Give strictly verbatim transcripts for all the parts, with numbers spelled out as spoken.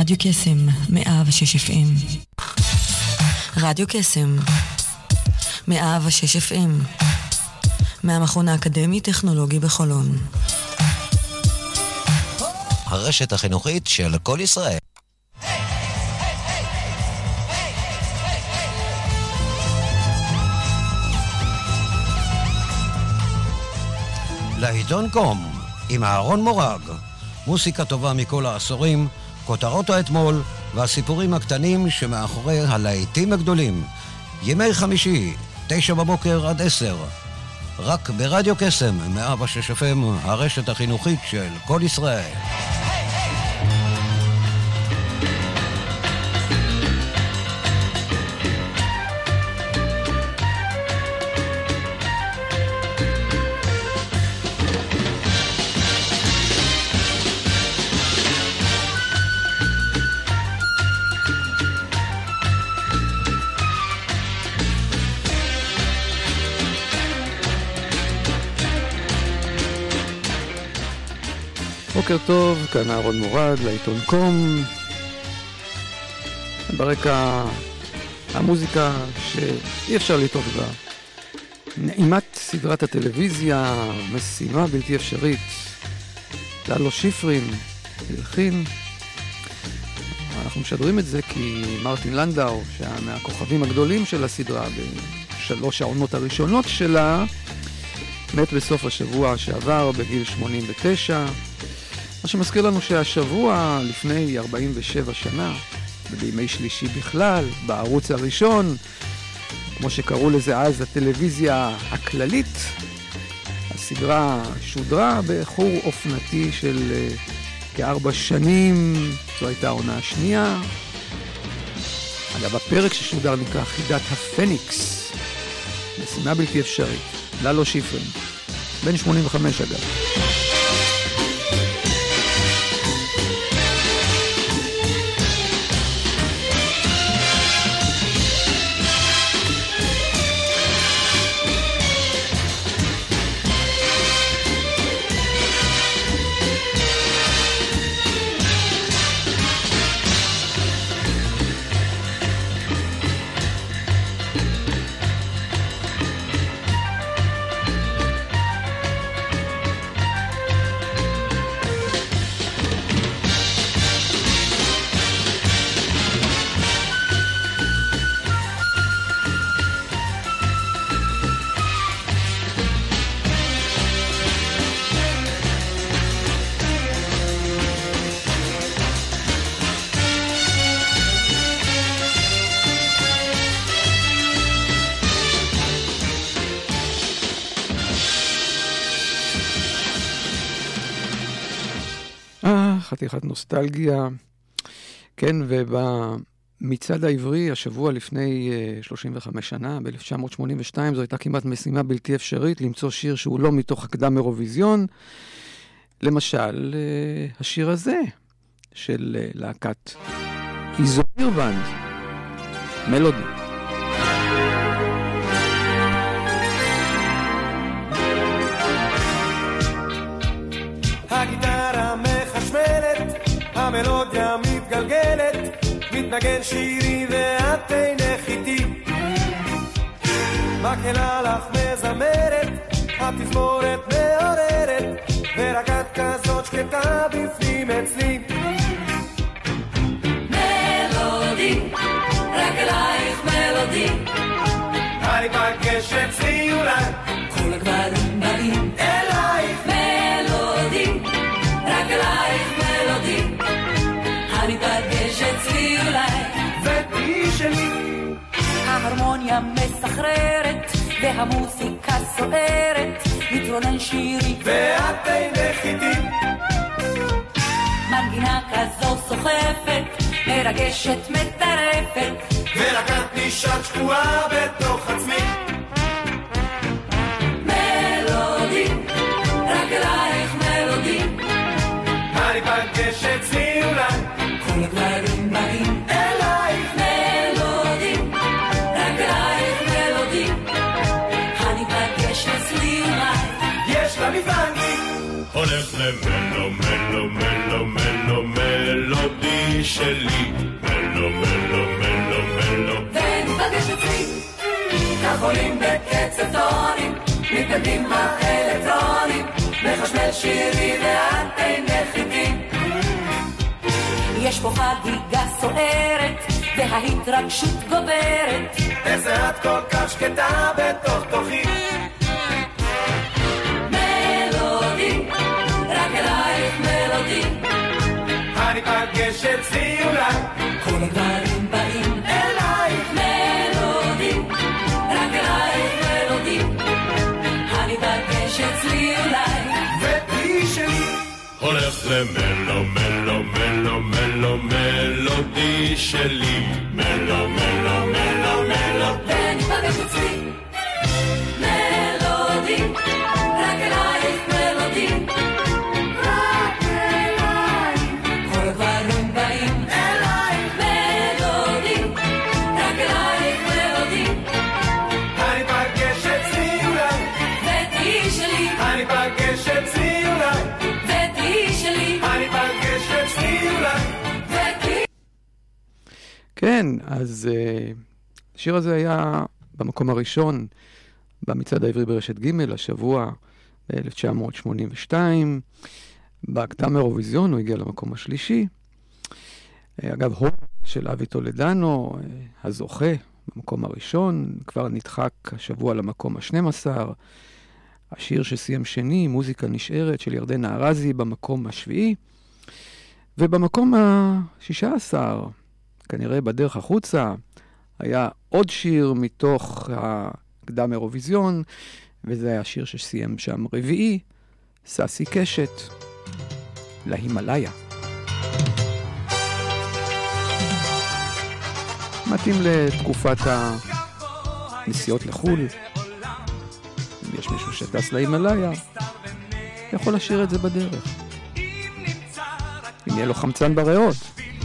רדיו קסם, מאה ושש אף אם. רדיו קסם, מאה ושש אף אם. מהמכון האקדמי-טכנולוגי בחולון. הרשת החינוכית של כל ישראל. לעיתון קום, עם אהרון מורג. מוסיקה טובה מכל העשורים, כותרות האתמול והסיפורים הקטנים שמאחורי הלהיטים הגדולים. ימי חמישי, תשע בבוקר עד עשר. רק ברדיו קסם, מאה ושש אף אם, הרשת החינוכית של כל ישראל. בוקר טוב, כאן אהרון מורג, לעיתון קום. ברקע המוזיקה שאי אפשר לטעות בה. נעימת סדרת הטלוויזיה, משימה בלתי אפשרית. ללו שיפרין, הלחין. אנחנו משדרים את זה כי מרטין לנדאו, מהכוכבים הגדולים של הסדרה, בשלוש העונות הראשונות שלה, מת בסוף השבוע שעבר בגיל שמונים ותשע. מה שמזכיר לנו שהשבוע לפני ארבעים ושבע שנה, ובימי שלישי בכלל, בערוץ הראשון, כמו שקראו לזה אז הטלוויזיה הכללית, הסדרה שודרה באיחור אופנתי של uh, כארבע שנים, זו הייתה העונה השנייה. אגב, הפרק ששודר נקרא חידת הפניקס, משימה בלתי אפשרית, ללו שיפרין, בן שמונים וחמש אגב. חתיכת נוסטלגיה, כן, ובמצעד העברי, השבוע לפני שלושים וחמש שנה, ב-אלף תשע מאות שמונים ושתיים, זו הייתה כמעט משימה בלתי אפשרית, למצוא שיר שהוא לא מתוך הקדם אירוויזיון, למשל, השיר הזה, של להקת איזומיר בנד, מלודי. הגיטרה מחשמלת, המלודיה מתגלגלת, מתנגן שירי ואת אינך איתי. מקהלה לך מזמרת, התזמורת מעוררת, ורק את כזאת שקטה בפנים אצלי. מלודי, רק אלייך מלודי, אני פגש אצלי אולי, כל הגברים באים אלייך. מלודי, רק אלייך מלודי, אני פגש אצלי אולי, ותהי שלי. ההרמוניה מסחררת והמוסיקה סוערת, מתרונן שירי ואת אינך איתי. מנגינה כזו סוחפת, מרגשת מטרפת, ורק את נשארת שקועה בתוך עצמי. מלודי, רק אלייך מלודי, אני פגש אצלי אולי, כל הגברים באים אלייך. מלודי, רק אלייך מלודי, אני פגש אצלי אולי, יש לה מפנקי הולך למלו מלו מלו מלו מלודי מלודי שלי, מלו מלו מלו מלו. ונפגש אצלי, כחולים בקצב טונים, מתקדים האלקטרונים, מחשמל שירי ואת אינך איתי. יש פה חגיגה סוערת, וההתרגשות גוברת. איזה את כל כך שקטה בתוך תוכי. מלודי, רק אלייך מלודי. אני פגש אצלי אולי, כל הדברים באים אלייך. מלודי, רק אלייך מלודי. אני פגש אצלי אולי, ותהי שלי. הולך למלו מלו מלו מלו מלודי שלי, מלו מלו מלו מלו. ונפגש אצלי מלודי, רק אלייך מלודי. רק אלייך, כל הדברים באים אלייך. מלודי, רק אלייך מלודי. אני פגש אצלי אולי, ותהי שלי, אני פגש אצלי אולי, ותהי שלי, אני פגש אצלי אולי. ותהי. כן, אז uh, השיר הזה היה במקום הראשון במצעד העברי ברשת ג' השבוע ב-אלף תשע מאות שמונים ושתיים. בהקדם אירוויזיון הוא הגיע למקום השלישי. Uh, אגב, הום של אבי טולדנו, uh, הזוכה במקום הראשון, כבר נדחק השבוע למקום ה-שנים עשר. השיר שסיים שני, מוזיקה נשארת של ירדנה ארזי, במקום השביעי. ובמקום ה-שישה עשר, כנראה בדרך החוצה, היה עוד שיר מתוך הקדם אירוויזיון, וזה היה השיר שסיים שם רביעי, ססי קשת, להימלאיה. מתאים לתקופת הנסיעות לחול. אם יש מישהו שטס להימלאיה, יכול לשיר את זה בדרך. אם יהיה לו חמצן בריאות.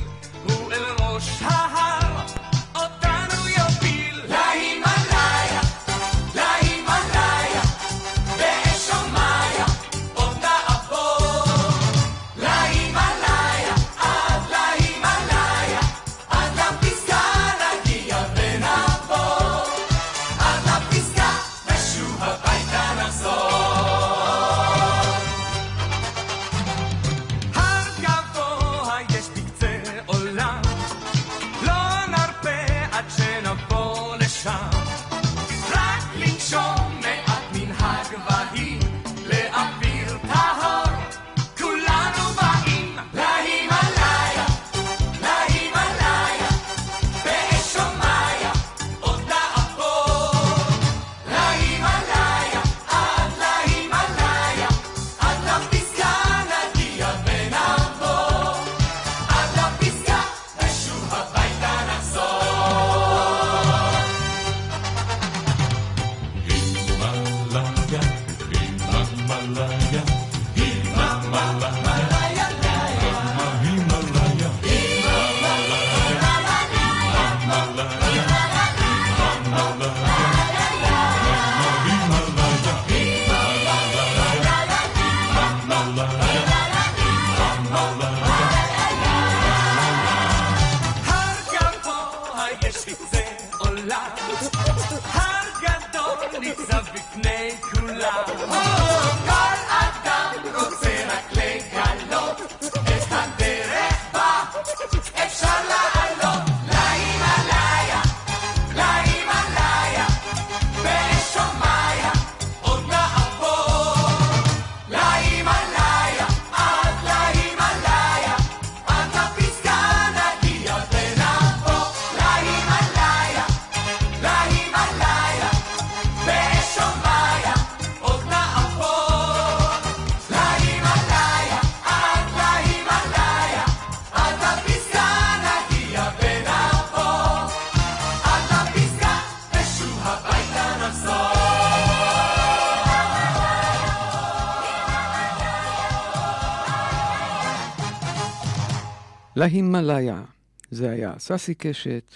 להימלאיה, זה היה ססי קשת,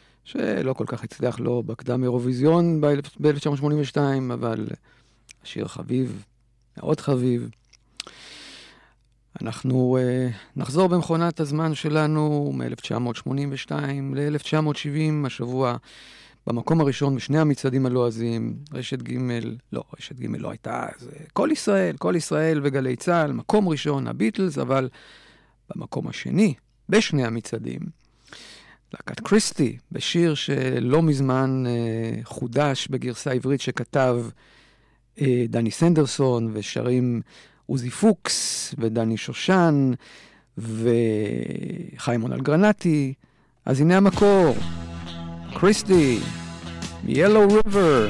שלא כל כך הצליח לו בקדם אירוויזיון ב-אלף תשע מאות שמונים ושתיים, אבל השיר חביב, מאוד חביב. אנחנו uh, נחזור במכונת הזמן שלנו מ-אלף תשע מאות שמונים ושתיים ל-אלף תשע מאות שבעים, השבוע במקום הראשון בשני המצעדים הלועזיים, רשת ג' לא, רשת ג' לא הייתה, זה כל ישראל, כל ישראל וגלי צהל, מקום ראשון הביטלס, אבל במקום השני, בשני המצעדים, להקת קריסטי, בשיר שלא מזמן uh, חודש בגרסה עברית שכתב uh, דני סנדרסון, ושרים עוזי פוקס ודני שושן וחיימון אלגרנטי. אז הנה המקור, קריסטי, Yellow River.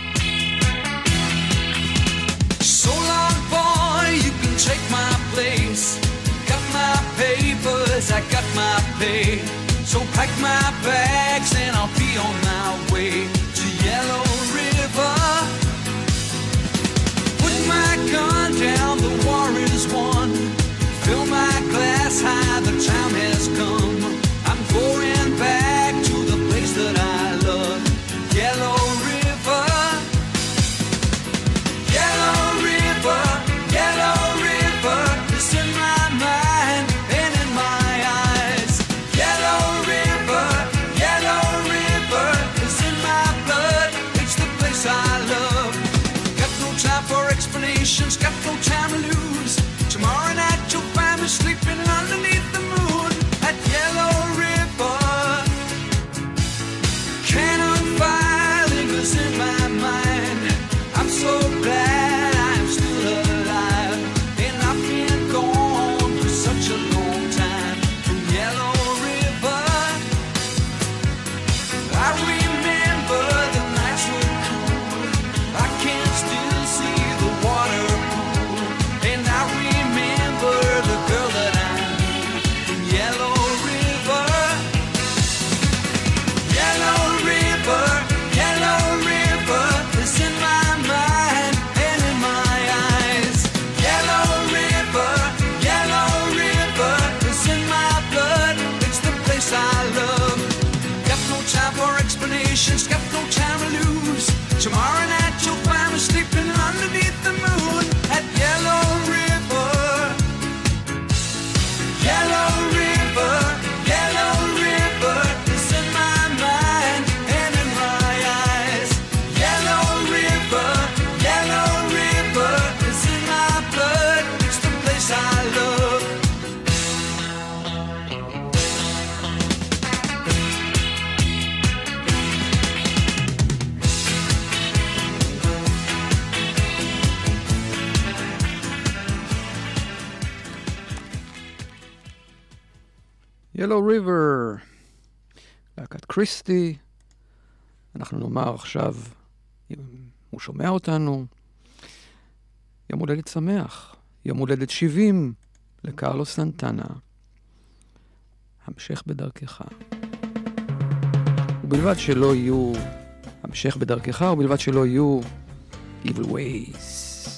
So long, boy, you can take my place. Got my papers, I got my pay. So pack my bags and I'll be on my way to Yellow River. Put my gun down, the war is won. Fill my glass high, the time has come. I'm going back to the place that I love, Yellow River. Yellow River, Yellow River, it's in my mind and in my eyes. Yellow River, Yellow River, it's in my blood, it's the place I love. Got no time for explanations, got no time to lose. Tomorrow night you'll find me sleeping underneath the moon at Yellow River. Cannon fire lingers in my mind. I'm so glad I'm still alive, and I've been gone for such a long time from Yellow River. I remember the nights were cool. I can still see the water pool, and I remember the girl that I knew in Yellow River. Yellow River, Yellow River, it's in my mind and in my eyes. Yellow River, Yellow River, it's in my blood, it's the place I love. Got no time for explanations, got no time to lose. Tomorrow night you'll find me sleeping underneath the moon at Yellow River. Yellow River, Yellow River, it's in my mind and in my eyes. Yellow River, Yellow River, it's in my blood, it's the place I love. Yellow River, להקת קריסטי. אנחנו נאמר עכשיו, אם הוא שומע אותנו, יום הולדת שמח, יום הולדת שבעים לקרלוס סנטנה. המשך בדרכך. ובלבד שלא יהיו המשך בדרכך, ובלבד שלא יהיו evil ways.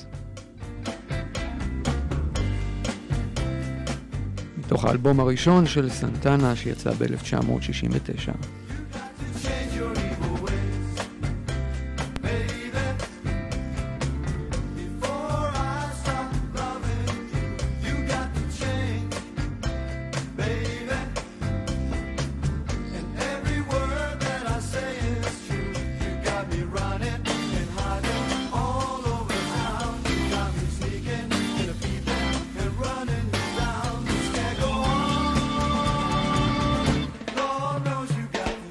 מתוך האלבום הראשון של סנטנה שיצא ב-אלף תשע מאות שישים ותשע. Lord knows you got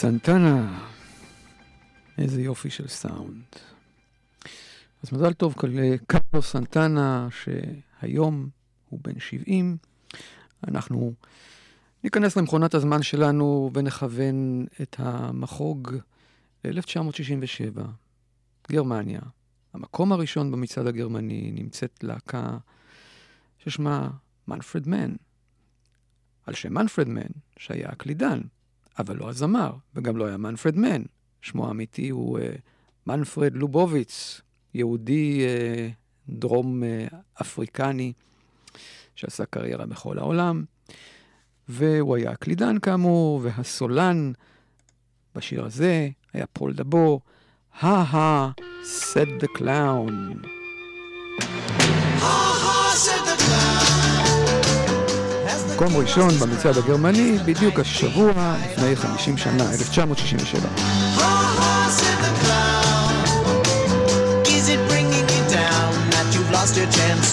סנטנה. איזה יופי של סאונד. אז מזל טוב לקרלוס סנטנה, שהיום הוא בן שבעים. אנחנו ניכנס למכונת הזמן שלנו ונכוון את המחוג ל-אלף תשע מאות שישים ושבע, גרמניה. המקום הראשון במצעד הגרמני נמצאת להקה ששמה מנפרד מן. על שם מנפרד מן, שהיה הקלידן, אבל לא הזמר, וגם לא היה מנפרד מן. שמו האמיתי הוא uh, מנפרד לובוביץ, יהודי uh, דרום uh, אפריקני, שעשה קריירה בכל העולם, והוא היה הקלידן כאמור, והסולן בשיר הזה היה פול דבו, Ha-ha, said the clown. Ha-ha, said the clown. מקום ראשון במצעד הגרמני, בדיוק השבוע לפני חמישים שנה, אלף תשע מאות שישים ושבע. Ha-ha, said the clown. Is it bringing you down that you've lost your chance?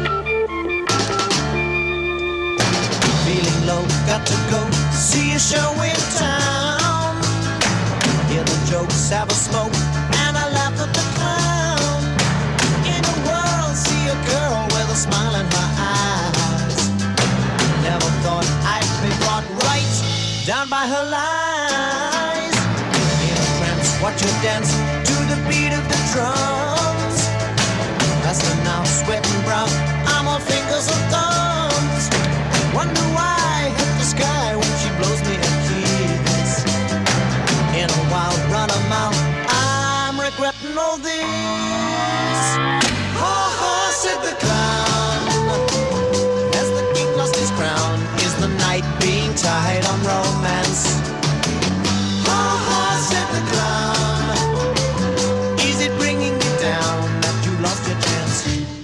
Feeling low, got to go see a show in town. Hear the jokes, have a smoke, and I laugh at the clown. In a world, see a girl with a smile in her eyes. Never thought I'd be brought right down by her lies. In a trance, watch her dance to the beat of the drums. Faster now, sweating brown, I'm on fingers and thumbs. Wonder why I hit the sky when she blows me a kiss. In a wild run of mouth, I'm regretting all this. Ha ha, said the clown. As the king lost his crown, is the night being tied on romance? Ha ha, said the clown. Is it bringing you down that you lost your chance?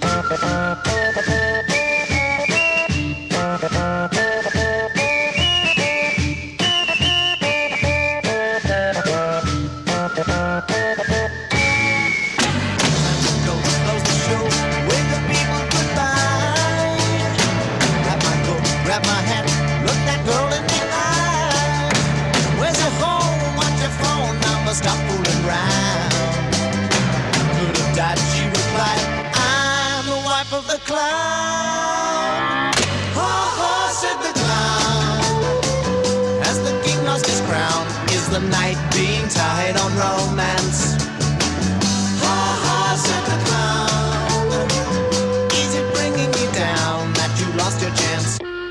Grab my hand, look that girl in the eye. Where's your home? What's your phone number? Stop fooling around. Could have died, she replied. I'm the wife of the clown. Ha ha, said the clown. As the king lost his crown, is the night being tied on romance? Ha ha, said the clown. Is it bringing you down that you lost your chance?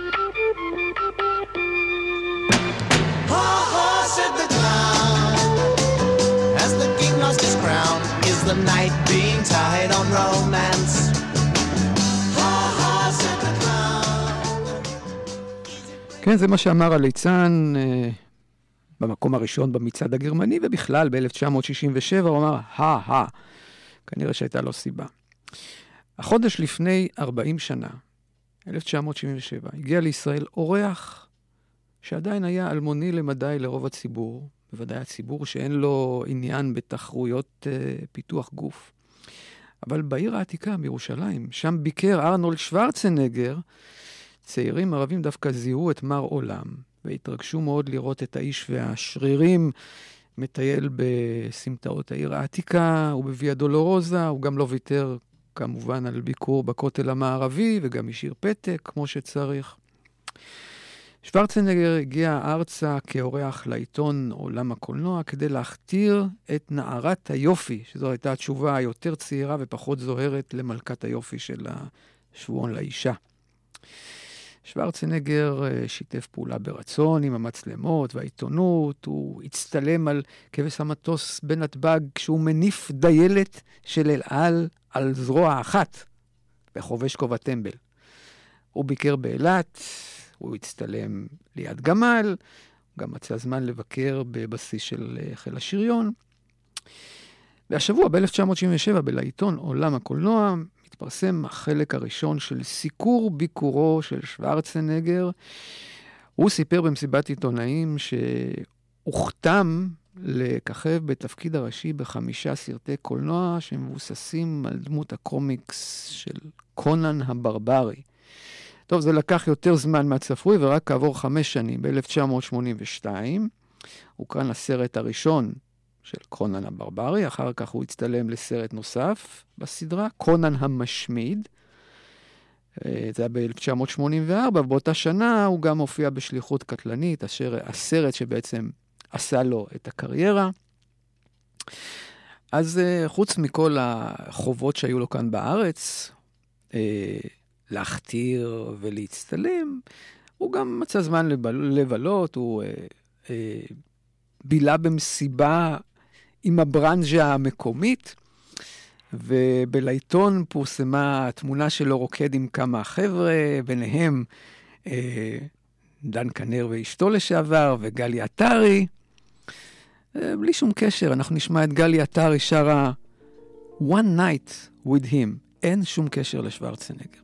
Said the clown. As the king lost his crown, is the night being tied on romance? Ha ha, said the clown. כן, זה מה שאמר הליצן אה, במקום הראשון במצעד הגרמני, ובכלל ב-אלף תשע מאות שישים ושבע הוא אמר, הא-הא. כנראה שהייתה לו סיבה. החודש לפני ארבעים שנה, אלף תשע מאות שבעים ושבע, הגיע לישראל אורח שעדיין היה אלמוני למדי לרוב הציבור, בוודאי הציבור שאין לו עניין בתחרויות uh, פיתוח גוף. אבל בעיר העתיקה בירושלים, שם ביקר ארנולד שוורצנגר, צעירים ערבים דווקא זיהו את מר עולם, והתרגשו מאוד לראות את האיש והשרירים מטייל בסמטאות העיר העתיקה ובוויה דולורוזה. הוא גם לא ויתר כמובן על ביקור בכותל המערבי, וגם השאיר פתק כמו שצריך. שוורצנגר הגיע ארצה כאורח לעיתון עולם הקולנוע כדי להכתיר את נערת היופי, שזו הייתה התשובה היותר צעירה ופחות זוהרת למלכת היופי של השבועון לאישה. שוורצנגר שיתף פעולה ברצון עם המצלמות והעיתונות, הוא הצטלם על כבש המטוס בנתב"ג כשהוא מניף דיילת של אל על על זרוע אחת בחובש כובע טמבל. הוא ביקר באילת, הוא הצטלם ליד גמל, הוא גם מצא זמן לבקר בבסיס של חיל השריון. והשבוע ב-אלף תשע מאות שבעים ושבע בלעיתון עולם הקולנוע התפרסם החלק הראשון של סיקור ביקורו של שוורצנגר. הוא סיפר במסיבת עיתונאים שהוכתם לככב בתפקיד הראשי בחמישה סרטי קולנוע שמבוססים על דמות הקומיקס של קונן הברברי. טוב, זה לקח יותר זמן מהצפוי, ורק כעבור חמש שנים, ב-אלף תשע מאות שמונים ושתיים, הוא כאן לסרט הראשון של קונן הברברי, אחר כך הוא הצטלם לסרט נוסף בסדרה, קונן המשמיד. זה היה ב-אלף תשע מאות שמונים וארבע, ובאותה שנה הוא גם הופיע בשליחות קטלנית, אשר הסרט שבעצם עשה לו את הקריירה. אז חוץ מכל החובות שהיו לו כאן בארץ, להכתיר ולהצטלם, הוא גם מצא זמן לבלות, הוא בילה במסיבה עם הברנז'ה המקומית, ובלעיתון פורסמה התמונה שלו רוקד עם כמה חבר'ה, ביניהם אה, דן כנר ואשתו לשעבר, וגלי עטרי. אה, בלי שום קשר, אנחנו נשמע את גלי עטרי שרה One Night with Him. אין שום קשר לשוורצנגר.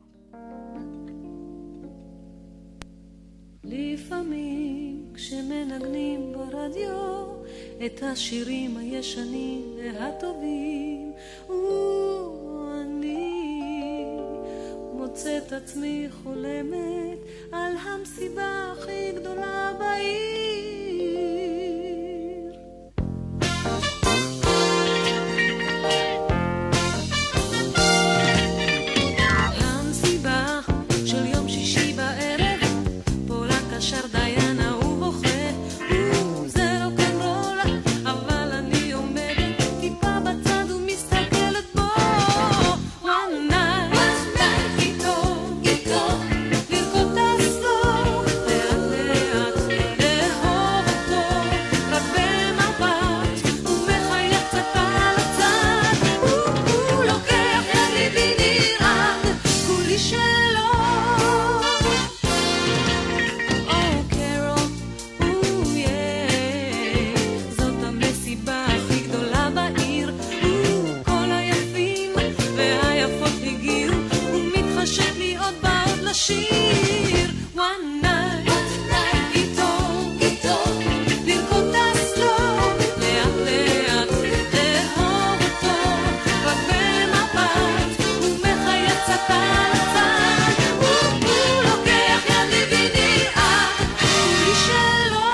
לפעמים כשמנגנים ברדיו את השירים הישנים והטובים, ואני מוצא את עצמי חולמת על המסיבה הכי גדולה בעיר. המסיבה של יום שישי בערב, פולה קשר דיינה הוא בוכה, זה לא קנרול, אבל אני עומדת טיפה בצד ומסתכלת בו. One night, one night איתו, איתו, לרקוד את הסלור, לאט לאט, לאהוב אותו, רק במבט, הוא מחייך קצת על הצד, הוא לוקח ידי ונרעד, כולי שלו. שיר One night, one night איתו, איתו, לרקוד את הסלור, לאט לאט, לאהוב אותו, רק במבט, הוא מחייך קצת על הצד, הוא לוקח ידי ונרעד, כולי שלו.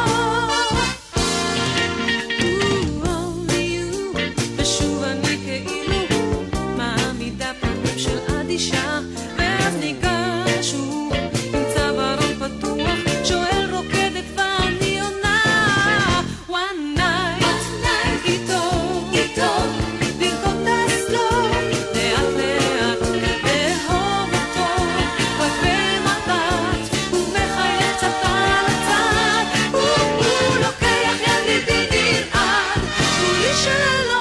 Only you, ושוב אני כאילו מעמידה פנים של אדישה, ואז ניגש הוא עם צווארון פתוח, שואל רוקדת ואני עונה. One night, one night איתו, איתו, לרקוד את הסלור, לאט לאט, לאהוב אותו, רק במבט, הוא מחייך קצת על הצד, הוא לוקח ידי ונרעד, כולי שלו.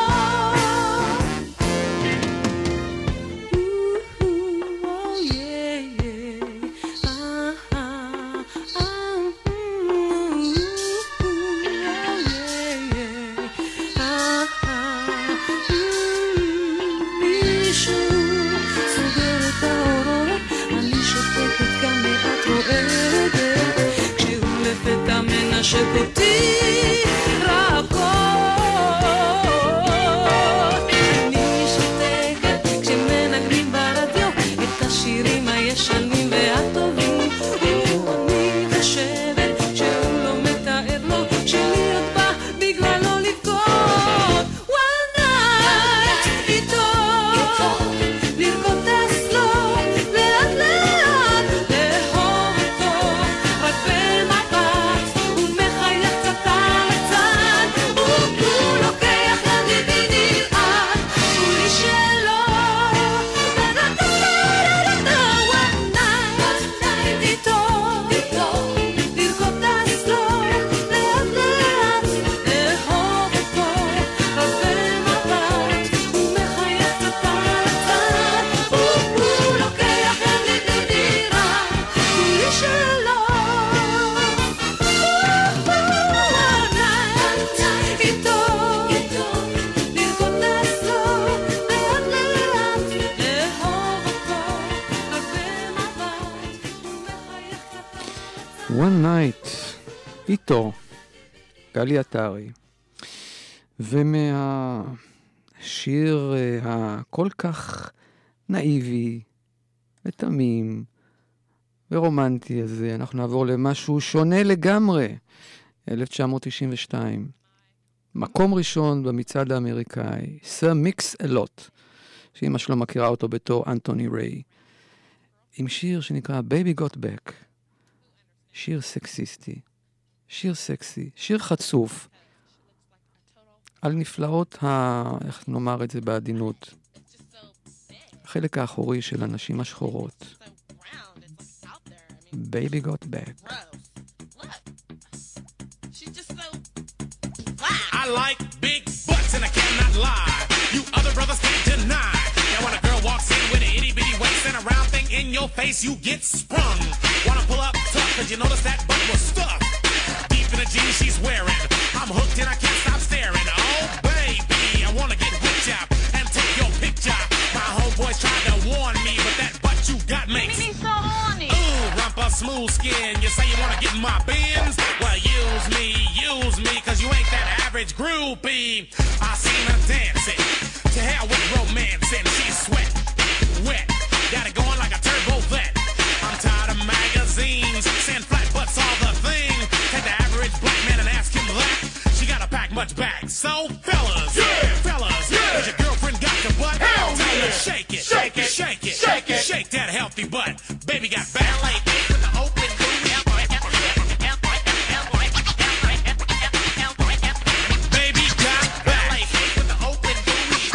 שפותי רכות, אני שותקת כשמנגנים ברדיו את השירים הישנים והטובים, ואני חושבת שהוא לא מתאר לו שלהיות בה בגלל לא לבכות. One night איתו, לרקוד את הסלור, לאט לאט, לאהוב אותו, רק במבט, הוא מחייך קצת על הצד, הוא לוקח ידי ונרעד, כולי שלו. One night איתו, לרקוד את הסלור, לאט לאט, לאהוב אותו, רק במבט, הוא מחייך קצת על הצד, הוא לוקח ידי ונרעד, כולי שלו. איתו, לרקוד את הסלור, לאט לאט, לאהוב אותו, רק במבט, הוא מחייך קצת על הצד. One Night איתו, גלי עטרי. ומהשיר אה, הכל כך נאיבי ותמים ורומנטי הזה, אנחנו נעבור למשהו שונה לגמרי. אלף תשע מאות תשעים ושתיים. מקום ראשון במצעד האמריקאי, סר מיקס אלוט, שאמא שלו מכירה אותו בתור אנטוני ריי, עם שיר שנקרא Baby Got Back. שיר סקסיסטי, שיר סקסי, שיר חצוף, על נפלאות ה... איך נאמר את זה בעדינות? החלק האחורי של הנשים השחורות. Baby Got Back. I like big butts and I cannot lie. You other brothers can't deny. Now when a girl walks in with an itty bitty waist and a round thing in your face, you get sprung. Wanna pull up tough cause you notice that butt was stuffed deep in the jeans she's wearing. I'm hooked and I can't stop staring. Oh baby, I wanna get whipped up and take your picture. My homeboys tried to warn me, but that butt you got makes me so horny. Ooh, rumpa smooth skin. You say you wanna get in my bins? Well, use me, use me, cause you ain't that average groupie. I seen her dancing. To hell with romance and she's sweat, wet. Got it going like a turbo vet. I'm tired of magazines, saying flat butts all the thing. Take the average black man and ask him that. She gotta pack much back. So fellas, yeah, fellas, yeah. Has your girlfriend got your butt? Hell Tell yeah. her shake it, shake it, shake it, shake it, shake that healthy butt. Baby got ballet feet with the open booty. Baby got ballet feet with the open booty.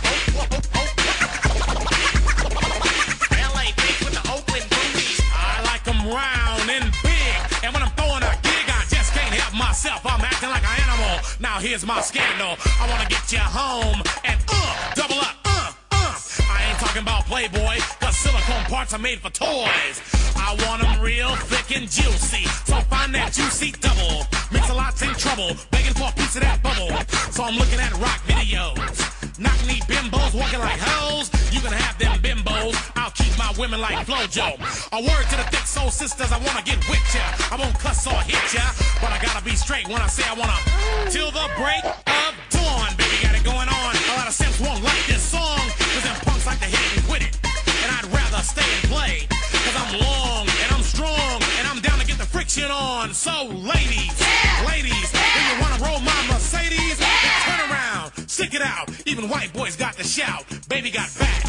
Ballet feet with the open booty. I like them round and big, and when I'm throwing a gig, I just can't help myself. I'm acting like an animal. Now here's my scandal. I wanna get you home and uh, double up, uh, uh. I ain't talking about Playboy, cause silicone parts are made for toys. I want them real thick and juicy, so find that juicy double. Mix a lot's in trouble, begging for a piece of that bubble. So I'm looking at rock videos. Knock-knee bimbos walking like hoes. You can have them bimbos, I'll keep my women like Flojo. A word to the thick soul sisters, I wanna get with ya. I won't cuss or hit ya, but I gotta be straight when I say I wanna. Till the break of dawn, baby, got it going on. A lot of simps won't like this song, cause them punks like to hit and quit it. And I'd rather stay and play, cause I'm long and I'm strong and I'm down to get the friction on. So ladies, yeah. ladies, when you wanna roll my Mercedes, yeah. then turn around, stick it out. Even white boys got to shout, baby got back.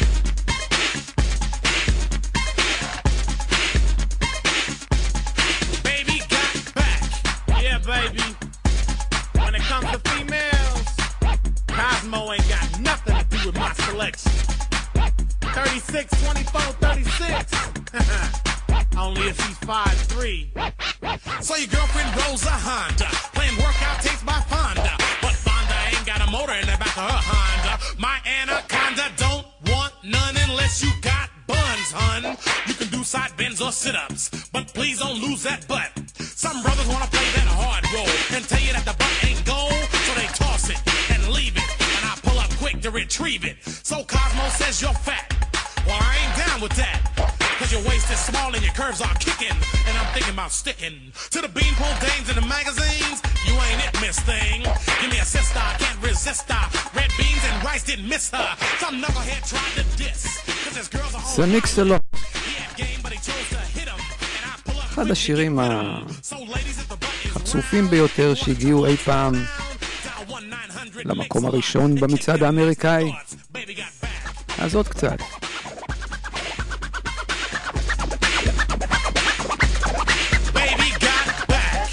Baby got back. Yeah, baby. When it comes to females, Cosmo ain't got nothing to do with my selection. thirty-six, twenty-four, thirty-six. Only if she's five three. So your girlfriend rolls a Honda, playing workout tapes by Fonda. But Fonda ain't got a motor in the back of her Honda. My Anaconda don't want none unless you got buns, hun. You can do side bends or sit-ups, but please don't lose that butt. Some brothers wanna play that hard role and tell you that the butt ain't gold, so they toss it and leave it, and I pull up quick to retrieve it. So Cosmo says you're fat. Well, I ain't down with that, cause your waist is small and your curves are kicking, and I'm thinking about sticking to the beanpole dames in the magazines. You ain't it, miss thing. Give me a sister, I can't resist her. Red beans and rice didn't miss her. Some knucklehead tried to diss, cause his girls are all זה מיקס אלוט. he had game, but he chose to hit him, and I pull up אחד השירים So ladies, if the butt is החצופים ביותר שהגיעו אי פעם dial one nine hundred למקום הראשון במצעד האמריקאי. baby got back. אז עוד קצת. Baby got back.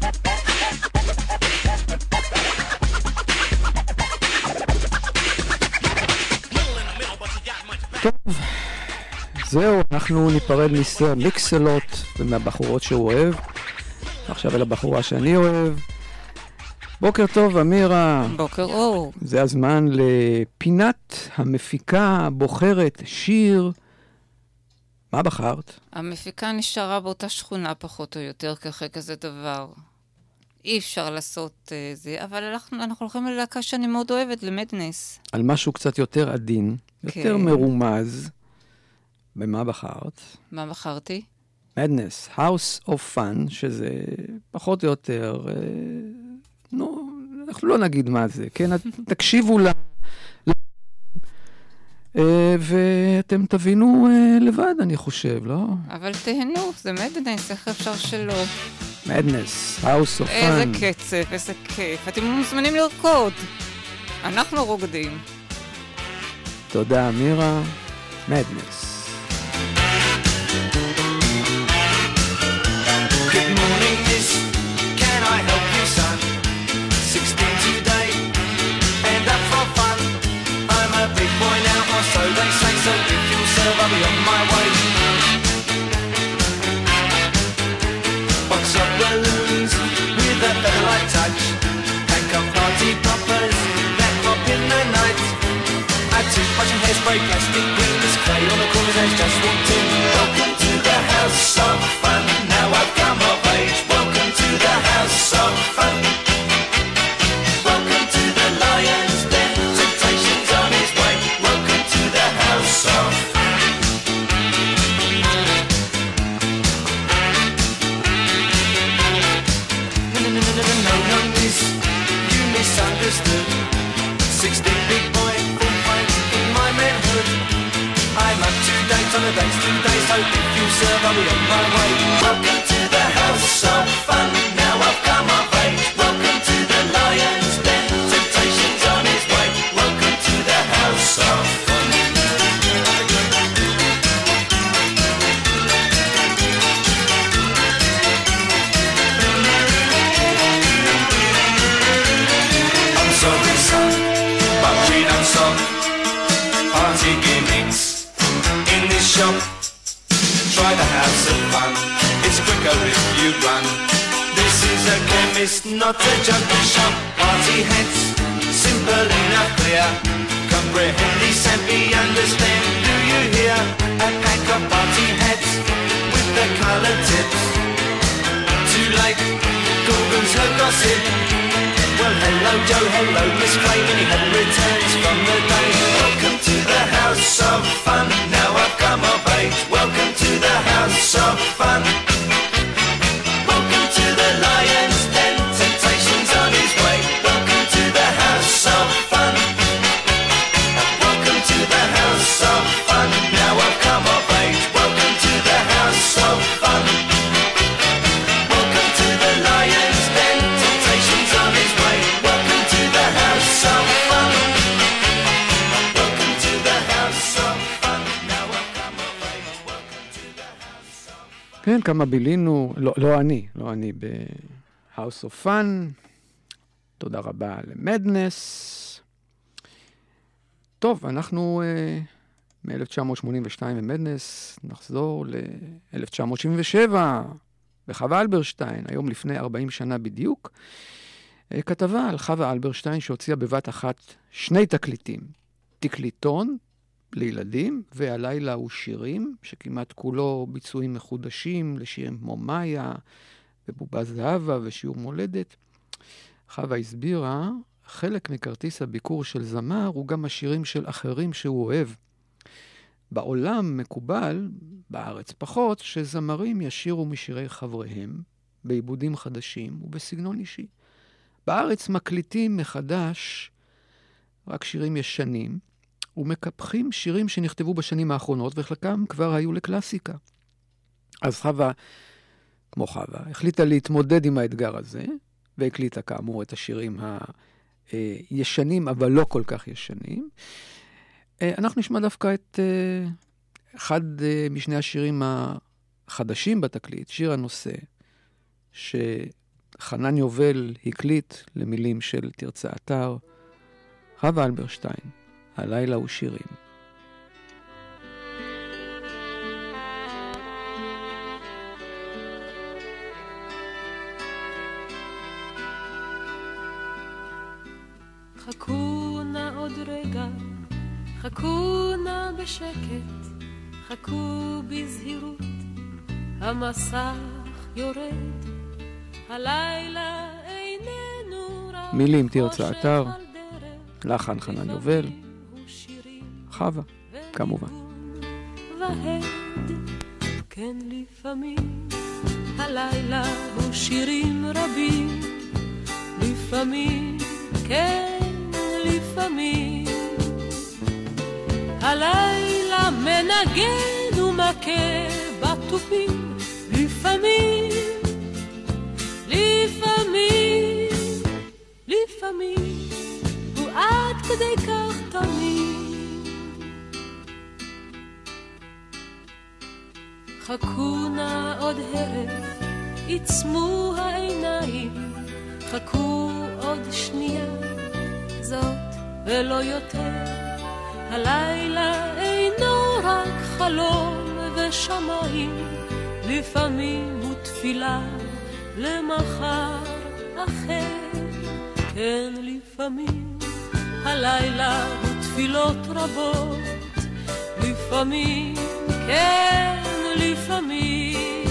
Little in the middle, but you got much back. טוב, זהו, אנחנו ניפרד מסר מיקסלוט ומהבחורות שהוא אוהב. עכשיו אל הבחורה שאני אוהב. בוקר טוב, אמירה. בוקר אור. זה הזמן לפינת המפיקה בוחרת שיר. מה בחרת? המפיקה נשארה באותה שכונה פחות או יותר, ככה כזה דבר. אי אפשר לעשות uh, זה, אבל אנחנו, אנחנו הולכים ללהקה שאני מאוד אוהבת, למדנס. על משהו קצת יותר עדין, יותר כן. מרומז. במה בחרת? מה בחרתי? מדנס, House of Fun, שזה פחות או יותר, אה, נו, אנחנו לא נגיד מה זה, כן? תקשיבו לה, אה, ואתם תבינו אה, לבד, אני חושב, לא? אבל תהנו, זה מדנס, איך אפשר שלא? מדנס, House of Fun. איזה קצב, איזה כיף. אתם מוזמנים לרקוד. אנחנו רוקדים. תודה, מירה. מדנס. Good morning, miss. Can I help you, son? Sixteen today, and up for fun. I'm a big boy now, or so they say. So if you'll serve, I'll be on my way. Box of balloons with a feather-light touch. Pack of party poppers that pop in the night. A toothbrush and hairspray, plastic rings, clay on the corners has just walked in. Welcome to the house of fun. Now I've come of age. Welcome to the house of fun. Welcome to the lion's den. Temptation's on his way. Welcome to the house of fun. No, no, no, no, no, no, no, miss. You misunderstood. Sixteen big boy, full fight in my manhood. I'm up to date on the dates today, so if you serve, I'll be on my way. Welcome to the house of fun. Now I've come of age. Welcome to the lion's den. Temptation's on his way. Welcome to the house of fun. I'm sorry, son, but we don't stop party gimmicks in this shop. Try the house of fun. It's quicker if you run. This is a chemist, not a junkie shop. Party hats, simple enough, clear. Comprehend these and be understand. Do you hear? A pack of party hats with the colored tips. Too late, Gorgon's her gossip. Well, hello Joe, hello Miss Clay, many happy returns from the day. Welcome to the house of fun. Now I've come of age. Welcome to the house of fun. Welcome to the lion's den. Temptation's on his way. Welcome to the house of fun. Welcome to the house of fun. Now I've come of age. Welcome to the house of fun. Welcome to the lion's den. Temptation's on his way. Welcome to the house of fun. Welcome to the house of fun. Now I've come of age. Welcome to the house of fun. כן, כמה בילינו, לא, לא אני, לא אני ב-House of Fun. תודה רבה למדנס. טוב, אנחנו uh, מ-אלף תשע מאות שמונים ושתיים במדנס, נחזור ל-אלף תשע מאות שבעים ושבע בחווה אלברשטיין, היום לפני ארבעים שנה בדיוק, uh, כתבה על חווה אלברשטיין שהוציאה בבת אחת שני תקליטים, תקליטון לילדים, והלילה הוא שירים, שכמעט כולו ביצועים מחודשים לשירים כמו מאיה, ובובה זהבה ושיעור מולדת. חווה הסבירה, חלק מכרטיס הביקור של זמר הוא גם השירים של אחרים שהוא אוהב. בעולם מקובל, בארץ פחות, שזמרים ישירו משירי חבריהם, בעיבודים חדשים ובסגנון אישי. בארץ מקליטים מחדש רק שירים ישנים, ומקפחים שירים שנכתבו בשנים האחרונות, וחלקם כבר היו לקלאסיקה. אז חווה, כמו חווה, החליטה להתמודד עם האתגר הזה, והקליטה כאמור את השירים הישנים, אבל לא כל כך ישנים. אנחנו נשמע דווקא את אחד משני השירים החדשים בתקליט, שיר הנושא, שחנן יובל הקליט למילים של תרצה אתר, חווה אלברשטיין. הלילה הוא שירים. חכו נא עוד רגע, חכו נא בשקט, חכו בזהירות, המסך יורד, הלילה איננו רק מילים תרצה אתר, לחן חנן יובל, חווה, כמובן. והד, כן לפעמים, הלילה הוא שירים רבים, לפעמים, כן לפעמים, הלילה מנגן ומכה בתופים, לפעמים, כדי כך תמיד. חכו נא עוד הרב, עצמו העיניים, חכו עוד שנייה, זאת ולא יותר. הלילה אינו רק חלום ושמיים, לפעמים הוא תפילה למחר אחר. כן, לפעמים הלילה הוא תפילות רבות, לפעמים, כן, לפעמים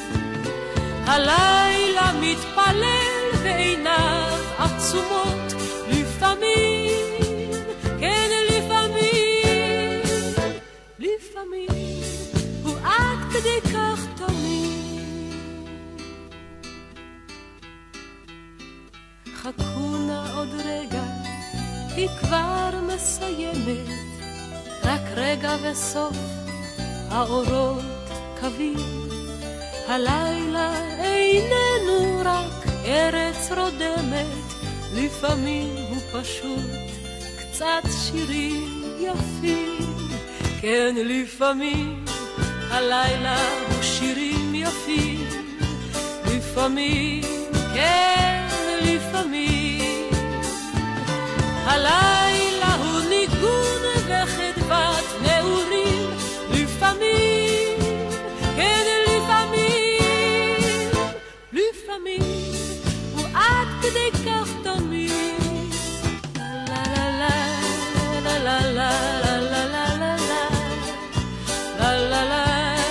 הלילה מתפלל ועיניו עצומות, לפעמים, כן, לפעמים, לפעמים הוא עד כדי כך תמיד. חכו נא עוד רגע, היא כבר מסיימת, רק רגע וסוף האורות קווים. הלילה איננו רק ארץ רודמת, לפעמים הוא פשוט קצת שירים יפים. כן, לפעמים הלילה הוא שירים יפים, לפעמים, כן, לפעמים הלילה הוא ניגון וחדוות נעורים, לפעמים, כן, לפעמים, לפעמים הוא עד כדי כך תמיד. לה לה לה לה לה לה לה לה לה לה לה לה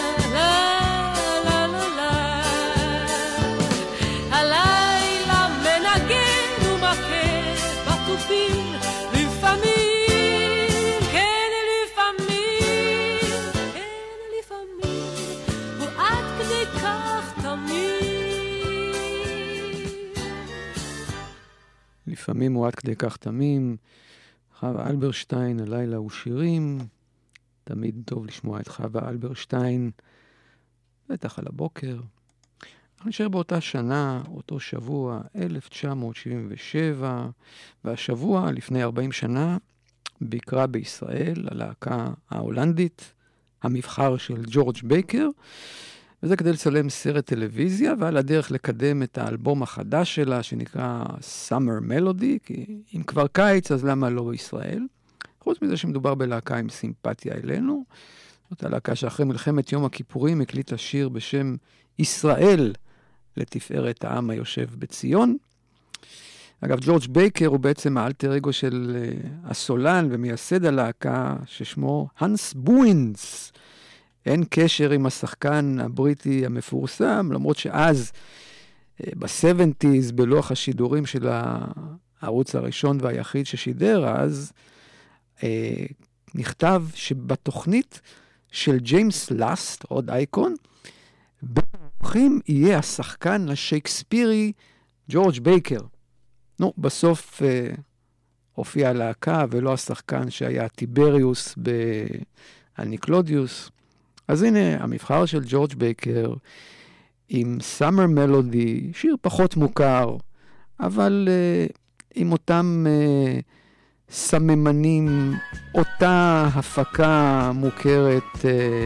לפעמים הוא עד כדי כך תמים. חווה אלברשטיין, הלילה הוא שירים. תמיד טוב לשמוע את חווה אלברשטיין, בטח על הבוקר. אנחנו נשאר באותה שנה, אותו שבוע, אלף תשע מאות שבעים ושבע, והשבוע, לפני ארבעים שנה, ביקרה בישראל, הלהקה ההולנדית, המבחר של ג'ורג' בייקר, וזה כדי לצלם סרט טלוויזיה, ועל הדרך לקדם את האלבום החדש שלה, שנקרא Summer Melody, כי אם כבר קיץ, אז למה לא בישראל? חוץ מזה שמדובר בלהקה עם סימפתיה אלינו, זאת הלהקה שאחרי מלחמת יום הכיפורים הקליטה שיר בשם ישראל, לתפארת העם היושב בציון. אגב, ג'ורג' בייקר הוא בעצם האלטר אגו של uh, הסולן ומייסד הלהקה, ששמו הנס בוינס. אין קשר עם השחקן הבריטי המפורסם, למרות שאז, ב-שבעים, בלוח השידורים של הערוץ הראשון והיחיד ששידר, אז אה, נכתב שבתוכנית של ג'יימס לאסט, עוד אייקון, במוחים יהיה השחקן השייקספירי ג'ורג' בייקר. נו, בסוף אה, הופיע הלהקה, ולא השחקן שהיה טיבריוס באניקלודיוס. אז הנה המבחר של ג'ורג' בייקר עם Summer Melody, שיר פחות מוכר, אבל uh, עם אותם uh, סממנים, אותה הפקה מוכרת uh,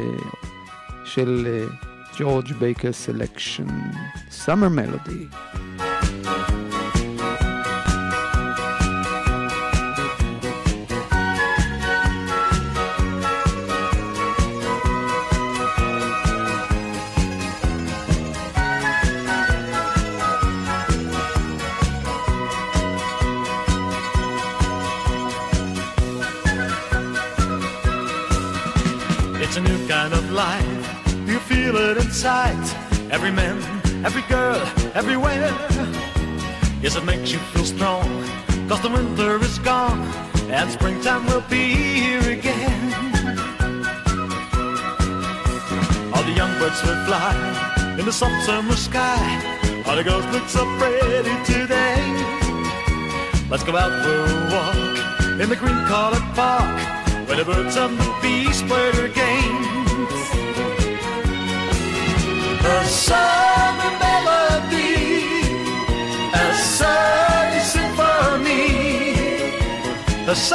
של ג'ורג' בייקר סלקשן, Summer Melody. It's a new kind of life, you feel it inside. Every man, every girl, everywhere. Yes, it makes you feel strong, cause the winter is gone and springtime will be here again. All the young birds will fly in the soft summer sky. All the girls look so pretty today. Let's go out for a walk in the green-colored park, where the birds and the bees play their games. The summer melody, a sunny symphony. The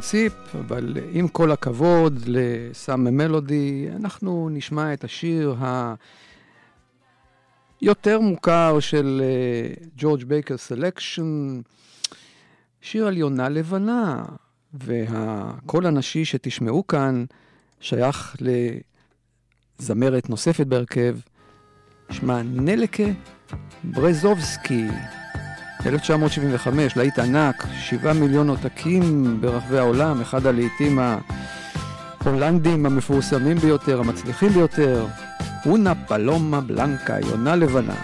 פרינציפ, אבל עם כל הכבוד לסאם מלודי, אנחנו נשמע את השיר היותר מוכר של ג'ורג' בייקר סלקשן, שיר על יונה לבנה, והקול הנשי שתשמעו כאן שייך לזמרת נוספת בהרכב, שמה נלקה ברזובסקי. אלף תשע מאות שבעים וחמש, להיט ענק, שבעה מיליון עותקים ברחבי העולם, אחד הלהיטים ההולנדים המפורסמים ביותר, המצליחים ביותר, אונה פלומה בלנקה, יונה לבנה.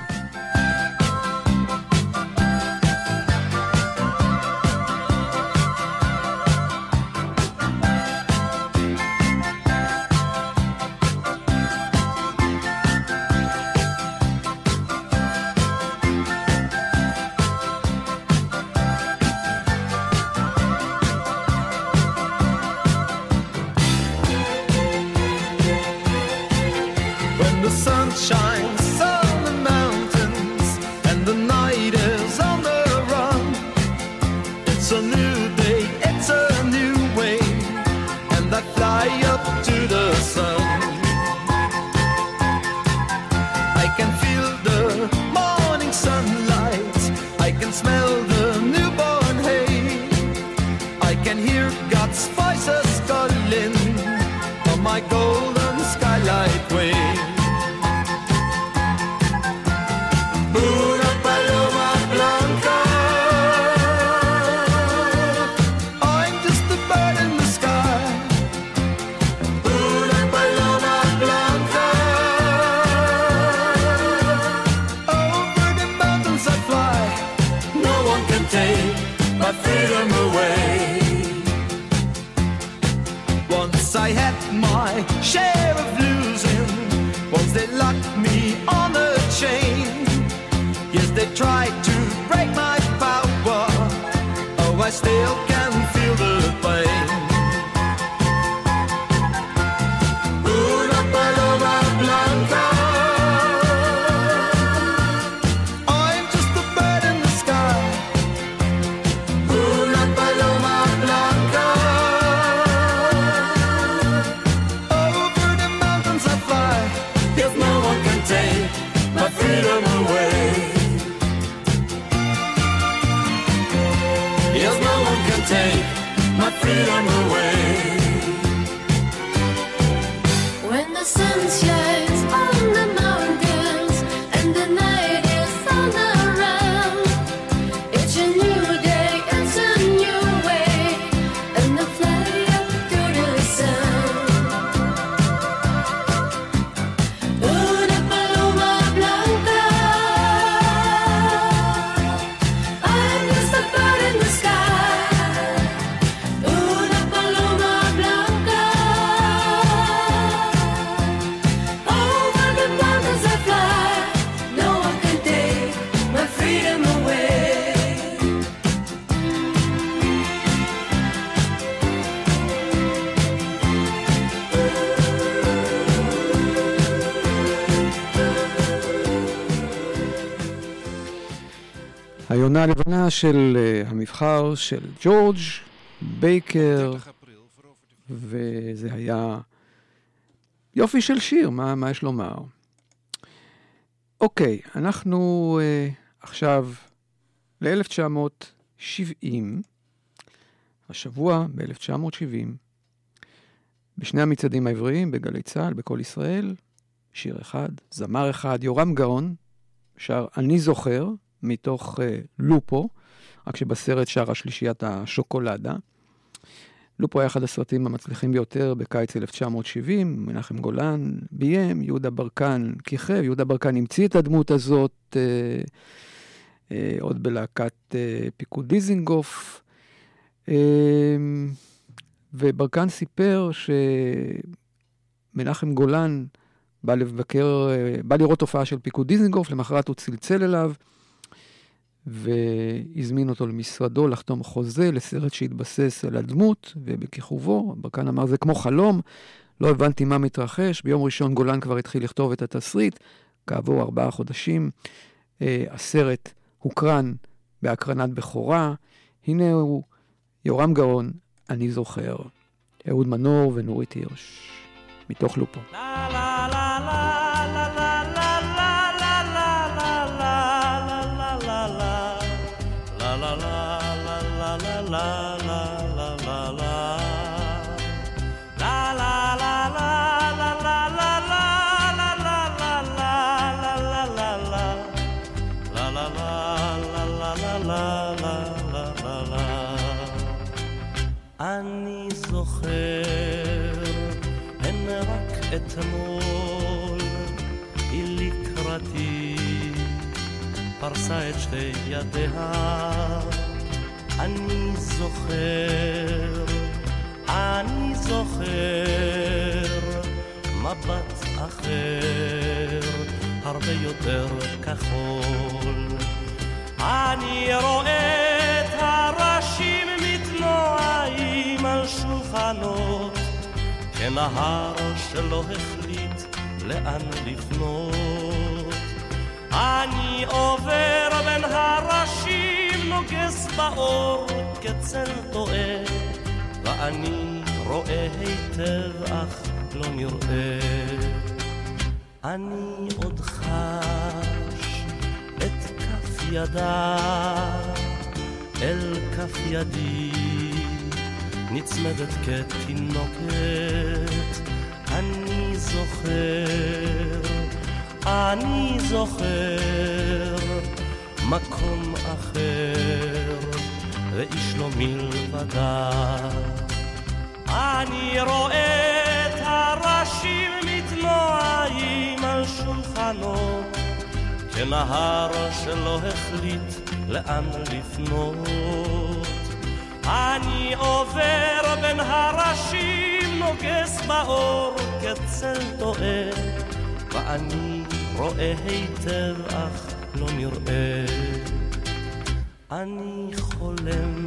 היונה הלבנה של uh, המבחר של ג'ורג' בייקר, וזה היה יופי של שיר, מה, מה יש לומר? אוקיי, אנחנו uh, עכשיו ל-אלף תשע מאות שבעים, השבוע ב-אלף תשע מאות שבעים, בשני המצעדים העבריים, בגלי צהל, בכל ישראל, שיר אחד, זמר אחד, יורם גאון, שר אני זוכר, מתוך uh, לופו, רק שבסרט שר השלישיית השוקולדה. לופו היה אחד הסרטים המצליחים ביותר בקיץ אלף תשע מאות שבעים, מנחם גולן ביים, יהודה ברקן כיכב, יהודה ברקן המציא את הדמות הזאת, uh, uh, עוד בלהקת uh, פיקוד דיזינגוף, uh, וברקן סיפר שמנחם גולן בא לבקר, uh, בא לראות תופעה של פיקוד דיזינגוף, למחרת הוא צלצל אליו, והזמין אותו למשרדו לחתום חוזה לסרט שהתבסס על הדמות, ובכיכובו, ברקן אמר, זה כמו חלום, לא הבנתי מה מתרחש, ביום ראשון גולן כבר התחיל לכתוב את התסריט, כעבור ארבעה חודשים, הסרט הוקרן בהקרנת בכורה, הנה הוא יורם גאון, אני זוכר. אהוד מנור ונורית הירש, מתוך לופו. אני זוכר, הן רק אתמול, היא לקראתי, פרסה את שתי ידיה. אני זוכר, אני זוכר, מבט אחר, הרבה יותר כחול. אני רואה את הראשים מתנועים על שולחנות, כנהר שלא החליט לאן לפנות. אני עובר בין הראשים, נוגס באור כצל טועה, ואני רואה היטב אך לא נראה. אני עוד חש את כף ידה אל כף ידי, נצמדת כתינוקת. אני זוכר, אני זוכר, מקום אחר, ואיש לא מלבדה. אני רואה את הראשים מתנועים על שולחנות, כנהר שלא החליט לאן לפנות. אני עובר בין הראשים, נוגס באור כצל טועה, ואני רואה היטב אך לא נראה. אני חולם,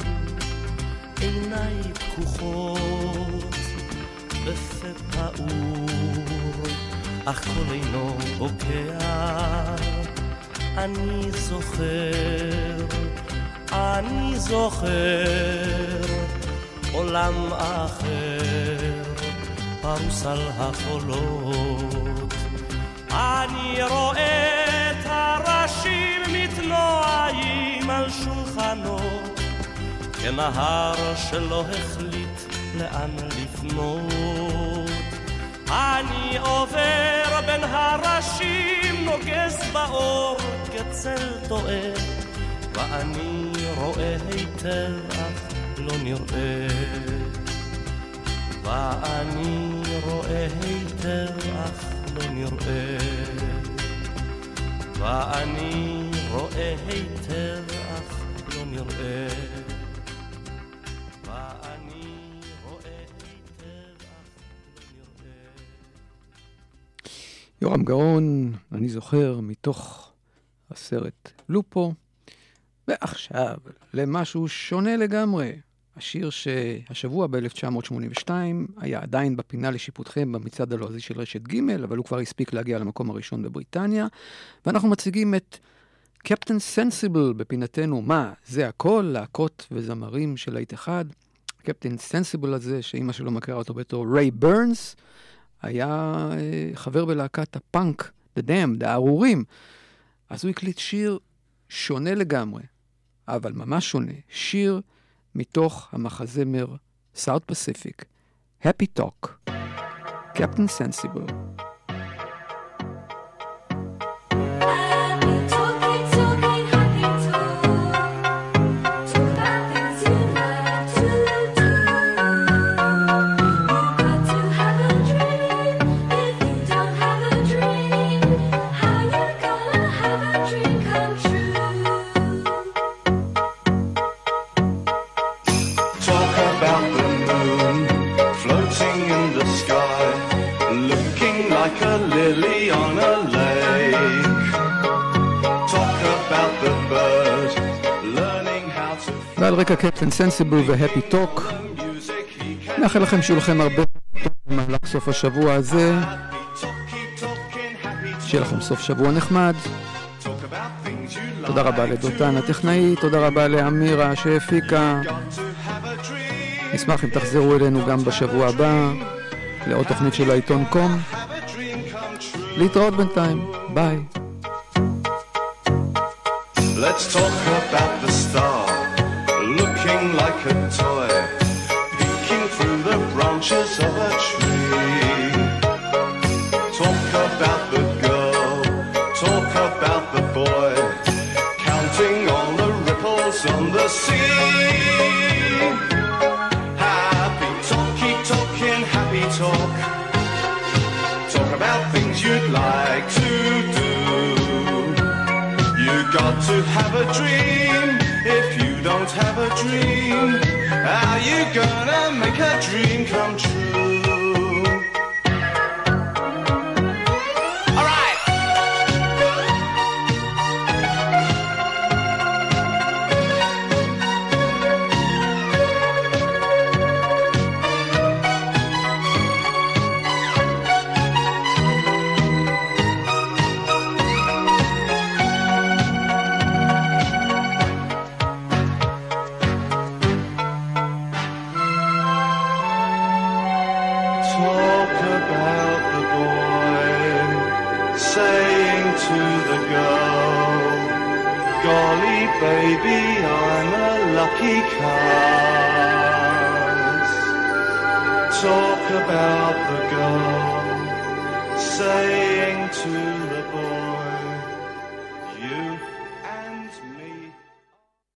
עיניי פקוחות, בפה פעור, אך כל אינו בוקע. אני זוכר, אני זוכר, עולם אחר, פרוס על החולות. אני רואה את הראשים מתנועים על שולחנות, כנהר שלא החליט לאן לפנות. אני עובר בין הראשים, נוגס באור כצל טועה, ואני רואה היטב אך לא נראה. ואני רואה היטב אך לא נראה. ואני רואה היטב אך לא נראה. ואני רואה היטב אך לא נראה. יורם גאון, אני זוכר, מתוך הסרט לופו. ועכשיו למשהו שונה לגמרי. השיר שהשבוע ב-אלף תשע מאות שמונים ושתיים היה עדיין בפינה לשיפוטכם במצעד הלועזי של רשת ג', אבל הוא כבר הספיק להגיע למקום הראשון בבריטניה, ואנחנו מציגים את קפטן סנסיבל בפינתנו. מה? זה הכל? להקות וזמרים של להיט אחד. קפטן סנסיבל הזה, שאמא שלו מכירה אותו בתור ריי ברנס, היה אה, חבר בלהקת הפאנק, The Damned, הארורים. אז הוא הקליט שיר שונה לגמרי, אבל ממש שונה. שיר מתוך המחזמר South Pacific, Happy Talk, Captain Sensible. ועל רקע קפטן סנסיבל והפי טוק, נאחל לכם שיהיו לכם הרבה טוב במהלך סוף השבוע הזה, שיהיה לכם סוף שבוע נחמד. תודה רבה לדותן הטכנאי, תודה רבה לאמירה שהפיקה, נשמח אם תחזרו אלינו גם בשבוע הבא לעוד תוכנית של העיתון קום. להתראות בינתיים, ביי. Let's talk about the star, looking like a toy, peeking through the branches of a tree. Talk about the girl, talk about the boy, counting on the ripples on the sea. Happy talk, keep talking, happy talk. Talk about things you'd like to do. You got to have a dream. If you don't have a dream, how you gonna make a dream come true? All right. Talk about the boy saying to the girl, golly baby, I'm a lucky cuss. Talk about the girl saying to the boy, you